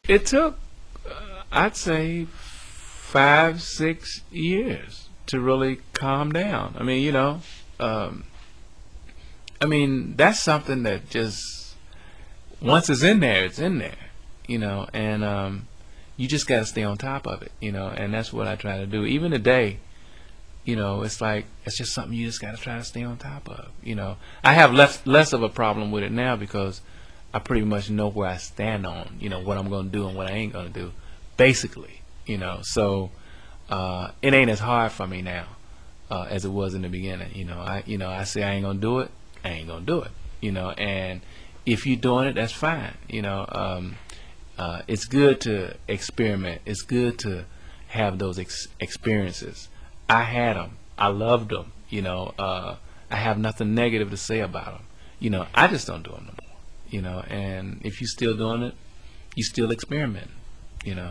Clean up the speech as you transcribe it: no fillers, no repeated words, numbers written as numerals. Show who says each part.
Speaker 1: It took, I'd say, 5, 6 years to really calm down. Um, that's something that just once it's in there, it's in there. And you just got to stay on top of it. And that's what I try to do. Even today, it's like it's just something you just got to try to stay on top of. I have less of a problem with it now because I pretty much know where I stand on what I'm going to do and what I ain't going to do, basically. So it ain't as hard for me now as it was in the beginning. I say I ain't gonna do it, I ain't gonna do it. And if you're doing it, that's fine. It's good to experiment. It's good to have those experiences. I had them. I loved them. I have nothing negative to say about them. I just don't do them no more. And if you're still doing it, you still experimenting.